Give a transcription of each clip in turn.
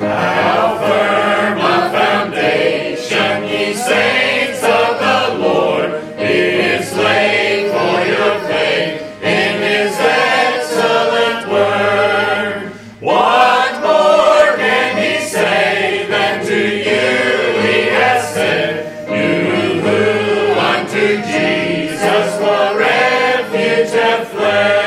How firm a foundation, ye saints of the Lord, is laid for your faith in His excellent word. What more can He say than to you He has said, you who unto Jesus for refuge have fled?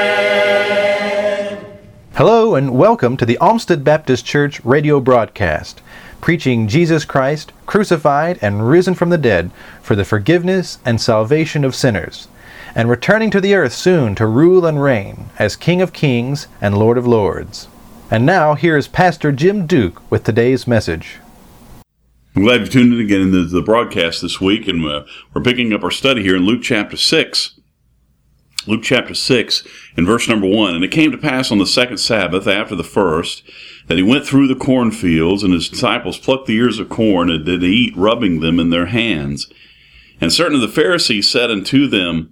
Hello and welcome to the Olmsted Baptist Church radio broadcast, preaching Jesus Christ, crucified and risen from the dead for the forgiveness and salvation of sinners, and returning to the earth soon to rule and reign as King of Kings and Lord of Lords. And now here is Pastor Jim Duke with today's message. I'm glad you tuned in again into the broadcast this week, and we're picking up our study here in Luke chapter 6. Luke chapter 6 in verse number 1. And it came to pass on the second Sabbath after the first, that he went through the cornfields, and his disciples plucked the ears of corn, and did eat, rubbing them in their hands. And certain of the Pharisees said unto them,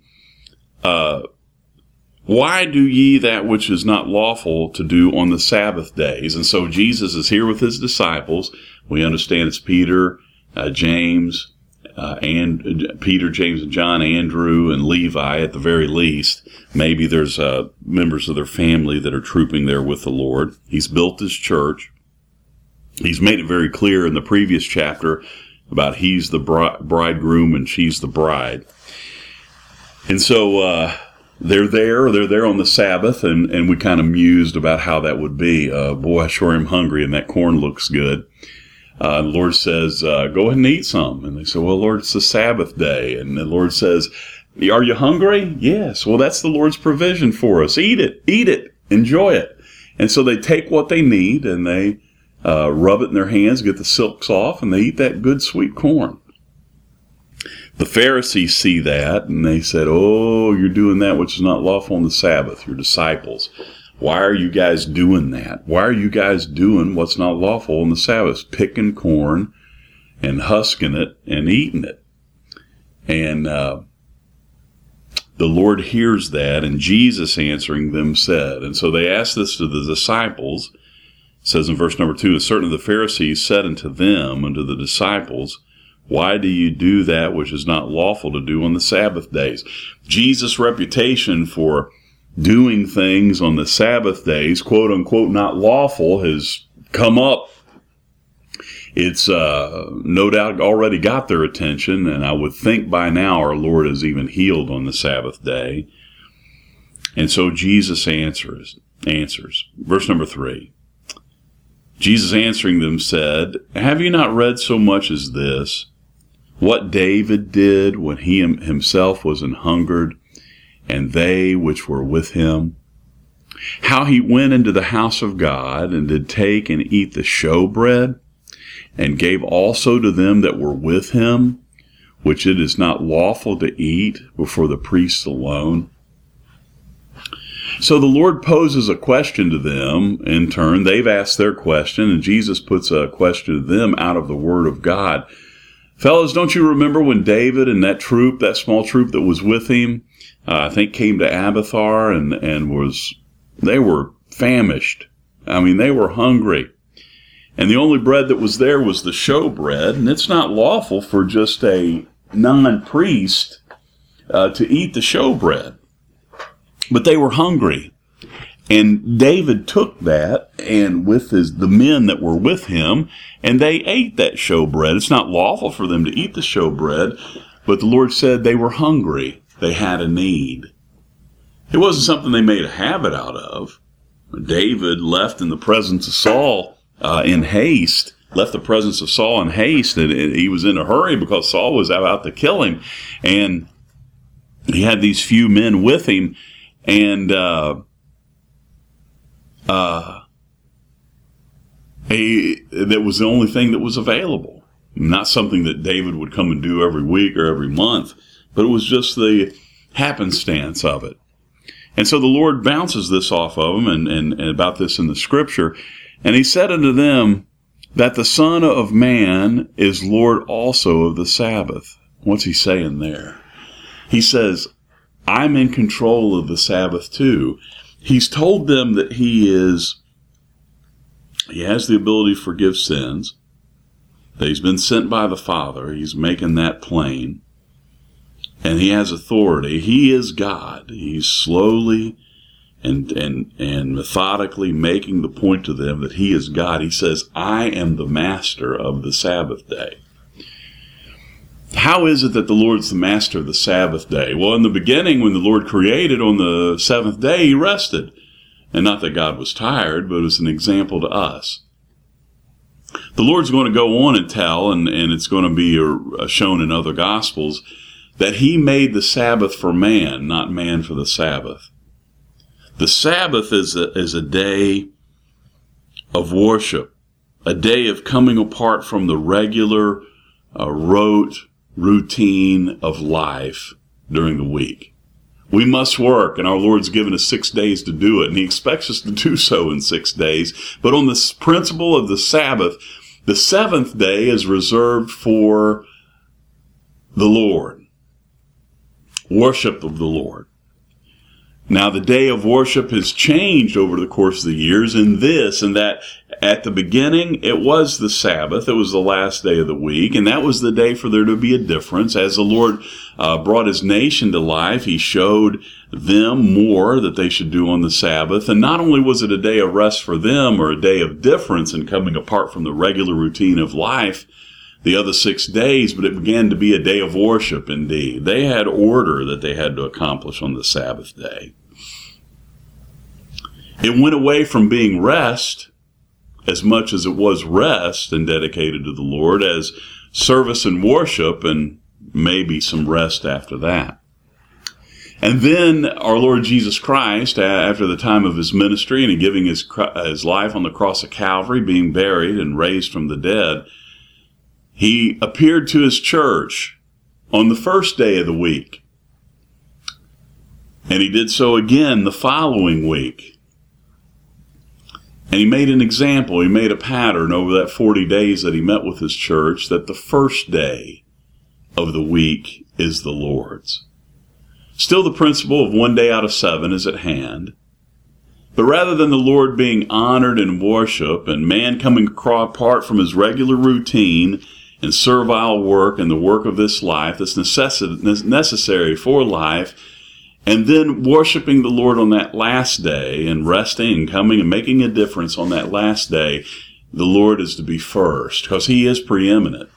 Why do ye that which is not lawful to do on the Sabbath days? And so Jesus is here with his disciples. We understand it's Peter, James, Peter, James, and John, Andrew, and Levi at the very least. Maybe there's members of their family that are trooping there with the Lord. He's built his church. He's made it very clear in the previous chapter about he's the bridegroom and she's the bride. And so they're there on the Sabbath, and we kind of mused about how that would be. Boy, I sure am hungry, and that corn looks good. The Lord says, go ahead and eat some. And they say, well, Lord, it's the Sabbath day. And the Lord says, are you hungry? Yes. Well, that's the Lord's provision for us. Eat it, enjoy it. And so they take what they need, and they rub it in their hands, get the silks off, and they eat that good sweet corn. The Pharisees see that, and they said, oh, you're doing that which is not lawful on the Sabbath, your disciples. Why are you guys doing that? Why are you guys doing what's not lawful on the Sabbath? Picking corn and husking it and eating it. And the Lord hears that, and Jesus answering them said, and so they asked this to the disciples. It says in verse number 2, and certain of the Pharisees said unto them, unto the disciples, why do you do that which is not lawful to do on the Sabbath days? Jesus' reputation for doing things on the Sabbath days, quote unquote, not lawful, has come up. It's no doubt already got their attention, and I would think by now our Lord has even healed on the Sabbath day. And so Jesus answers. Verse number 3. Jesus answering them said, have you not read so much as this, what David did when he himself was an hungered, and they which were with him, how he went into the house of God, and did take and eat the showbread, and gave also to them that were with him, which it is not lawful to eat before the priests alone. So the Lord poses a question to them in turn. They've asked their question, and Jesus puts a question to them out of the Word of God. Fellas, don't you remember when David and that small troop that was with him, I think came to Abiathar and they were famished. I mean, they were hungry. And the only bread that was there was the showbread, and it's not lawful for just a non-priest to eat the showbread. But they were hungry. And David took that, and with the men that were with him, and they ate that showbread. It's not lawful for them to eat the showbread, but the Lord said they were hungry. They had a need. It wasn't something they made a habit out of. David left in the presence of Saul in haste, and he was in a hurry because Saul was about to kill him. And he had these few men with him, and that was the only thing that was available. Not something that David would come and do every week or every month, but it was just the happenstance of it. And so the Lord bounces this off of them and about this in the Scripture. And he said unto them that the Son of Man is Lord also of the Sabbath. What's he saying there? He says, I'm in control of the Sabbath too. He's told them that he is He has the ability to forgive sins. That he's been sent by the Father. He's making that plain. And he has authority. He is God. He's slowly and methodically making the point to them that he is God. He says, I am the master of the Sabbath day. How is it that the Lord's the master of the Sabbath day? Well, in the beginning, when the Lord created on the seventh day, he rested. And not that God was tired, but it was an example to us. The Lord's going to go on and tell, and it's going to be shown in other Gospels, that he made the Sabbath for man, not man for the Sabbath. The Sabbath is a day of worship, a day of coming apart from the regular, rote routine of life during the week. We must work, and our Lord's given us 6 days to do it, and he expects us to do so in 6 days. But on this principle of the Sabbath, the seventh day is reserved for the Lord, worship of the Lord. Now, the day of worship has changed over the course of the years in this, and that at the beginning, it was the Sabbath. It was the last day of the week, and that was the day for there to be a difference. As the Lord brought his nation to life, he showed them more that they should do on the Sabbath. And not only was it a day of rest for them or a day of difference in coming apart from the regular routine of life the other 6 days, but it began to be a day of worship indeed. They had order that they had to accomplish on the Sabbath day. It went away from being rest as much as it was rest and dedicated to the Lord as service and worship and maybe some rest after that. And then our Lord Jesus Christ, after the time of his ministry and giving his life on the cross of Calvary, being buried and raised from the dead, he appeared to his church on the first day of the week. And he did so again the following week. And he made an example, he made a pattern over that 40 days that he met with his church, that the first day of the week is the Lord's. Still the principle of 1 day out of 7 is at hand. But rather than the Lord being honored in worship and man coming apart from his regular routine and servile work and the work of this life that's necessary for life, and then worshiping the Lord on that last day and resting and coming and making a difference on that last day, the Lord is to be first because he is preeminent.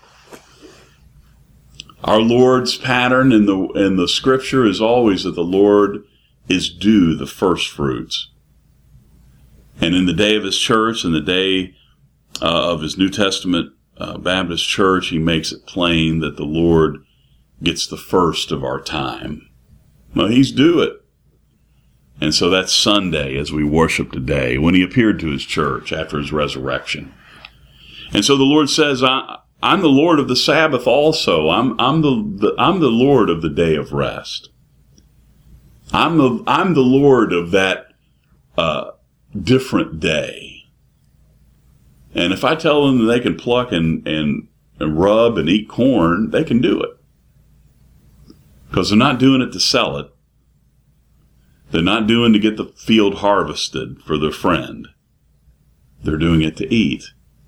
Our Lord's pattern in the Scripture is always that the Lord is due the first fruits. And in the day of his church and the day of his New Testament Baptist church, he makes it plain that the Lord gets the first of our time. Well, he's due it. And so that's Sunday as we worship today, when he appeared to his church after his resurrection. And so the Lord says, I'm the Lord of the Sabbath also. I'm the Lord of the day of rest. I'm the Lord of that different day. And if I tell them that they can pluck and rub and eat corn, they can do it. Because they're not doing it to sell it. They're not doing to get the field harvested for their friend. They're doing it to eat.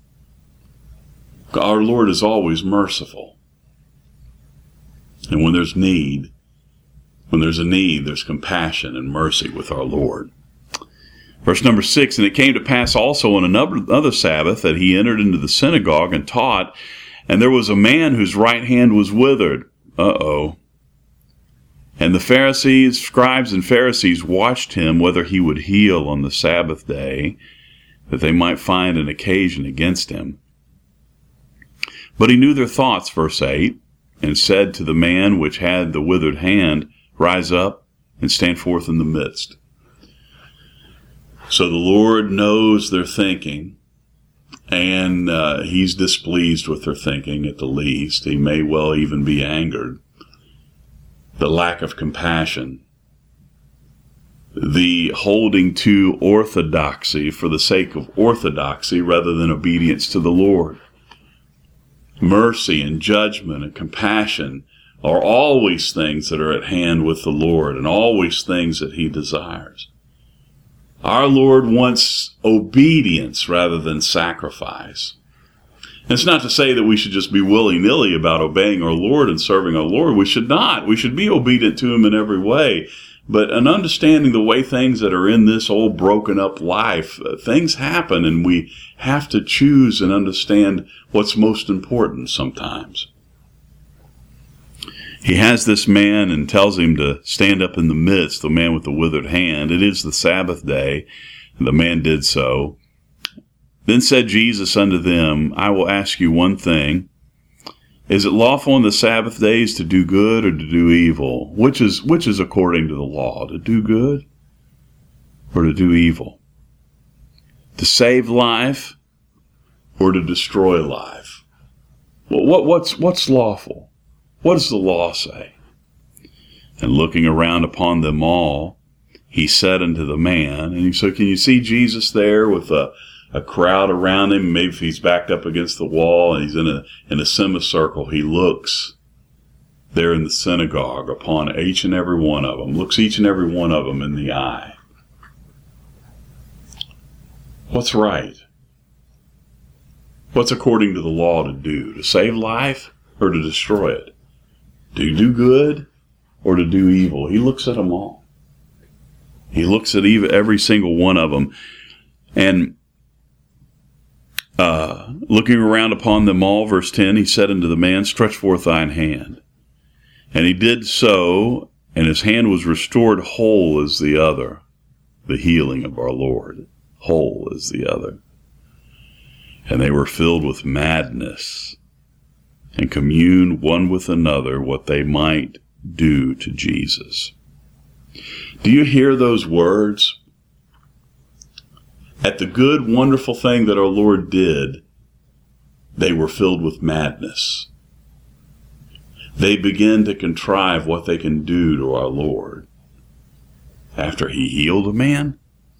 Our Lord is always merciful. And when there's a need, there's compassion and mercy with our Lord. Verse number 6, and it came to pass also on another Sabbath that he entered into the synagogue and taught, and there was a man whose right hand was withered. And the Pharisees, scribes and Pharisees watched him whether he would heal on the Sabbath day, that they might find an occasion against him. But he knew their thoughts, verse 8, and said to the man which had the withered hand, Rise up and stand forth in the midst. So the Lord knows their thinking, and he's displeased with their thinking at the least. He may well even be angered. The lack of compassion, the holding to orthodoxy for the sake of orthodoxy rather than obedience to the Lord. Mercy and judgment and compassion are always things that are at hand with the Lord and always things that he desires. Our Lord wants obedience rather than sacrifice. And it's not to say that we should just be willy-nilly about obeying our Lord and serving our Lord. We should not. We should be obedient to Him in every way. But in understanding the way things that are in this old broken up life, things happen, and we have to choose and understand what's most important sometimes. He has this man and tells him to stand up in the midst, the man with the withered hand. It is the Sabbath day, and the man did so. Then said Jesus unto them, I will ask you one thing. Is it lawful on the Sabbath days to do good or to do evil? Which is according to the law, to do good or to do evil? To save life or to destroy life? Well, what's lawful? What does the law say? And looking around upon them all, he said unto the man, and so can you see Jesus there with a crowd around him? Maybe if he's backed up against the wall and he's in a semicircle, he looks there in the synagogue upon each and every one of them, looks each and every one of them in the eye. What's right? What's according to the law to do? To save life or to destroy it? To do good or to do evil? He looks at them all. He looks at every single one of them. And looking around upon them all, verse 10, he said unto the man, stretch forth thine hand. And he did so, and his hand was restored whole as the other. The healing of our Lord, whole as the other. And they were filled with madness, and communed one with another what they might do to Jesus. Do you hear those words? At the good, wonderful thing that our Lord did, they were filled with madness. They begin to contrive what they can do to our Lord after He healed a man.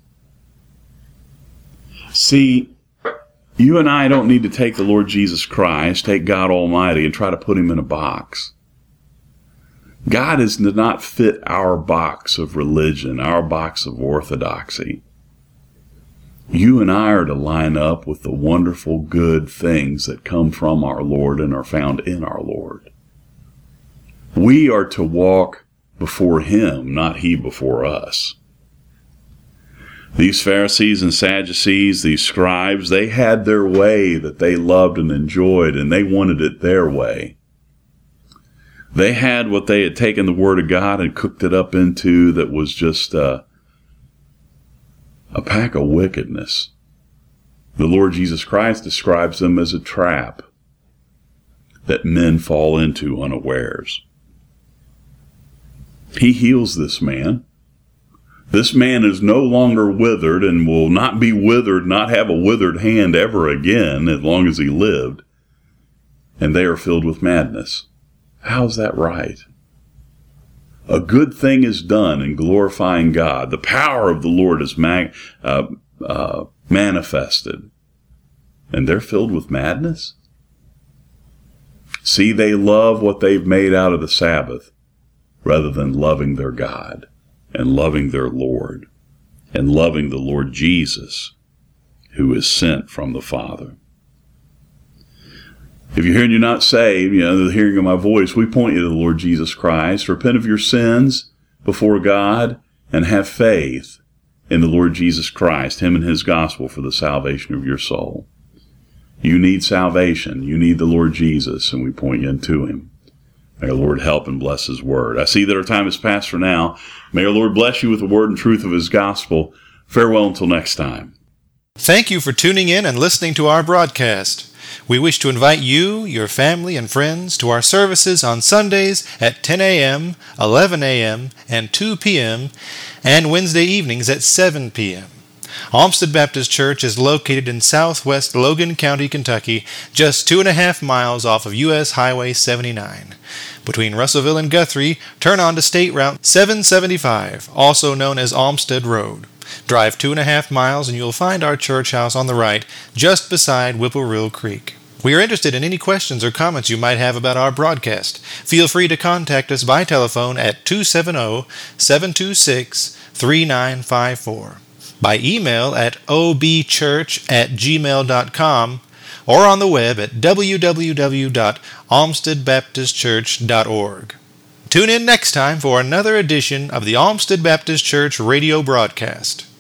See, you and I don't need to take the Lord Jesus Christ, take God Almighty, and try to put Him in a box. God does not fit our box of religion, our box of orthodoxy. You and I are to line up with the wonderful, good things that come from our Lord and are found in our Lord. We are to walk before Him, not He before us. These Pharisees and Sadducees, these scribes, they had their way that they loved and enjoyed, and they wanted it their way. They had what they had taken the Word of God and cooked it up into that was just a pack of wickedness. The Lord Jesus Christ describes them as a trap that men fall into unawares. He heals this man. This man is no longer withered and will not be withered, not have a withered hand ever again as long as he lived. And they are filled with madness. How's that right? A good thing is done in glorifying God. The power of the Lord is manifested. And they're filled with madness? See, they love what they've made out of the Sabbath rather than loving their God and loving their Lord and loving the Lord Jesus, who is sent from the Father. If you're here and you're not saved, the hearing of my voice, we point you to the Lord Jesus Christ. Repent of your sins before God and have faith in the Lord Jesus Christ, Him and His gospel for the salvation of your soul. You need salvation. You need the Lord Jesus, and we point you into Him. May our Lord help and bless His word. I see that our time is past for now. May our Lord bless you with the word and truth of His gospel. Farewell until next time. Thank you for tuning in and listening to our broadcast. We wish to invite you, your family, and friends to our services on Sundays at 10 a.m., 11 a.m., and 2 p.m., and Wednesday evenings at 7 p.m. Olmsted Baptist Church is located in southwest Logan County, Kentucky, just 2.5 miles off of U.S. Highway 79. Between Russellville and Guthrie, turn on to State Route 775, also known as Olmsted Road. Drive 2.5 miles and you'll find our church house on the right, just beside Whippoorwill Creek. We are interested in any questions or comments you might have about our broadcast. Feel free to contact us by telephone at 270-726-3954. by email at obchurch@gmail.com, or on the web at www.olmstedbaptistchurch.org. Tune in next time for another edition of the Olmsted Baptist Church radio broadcast.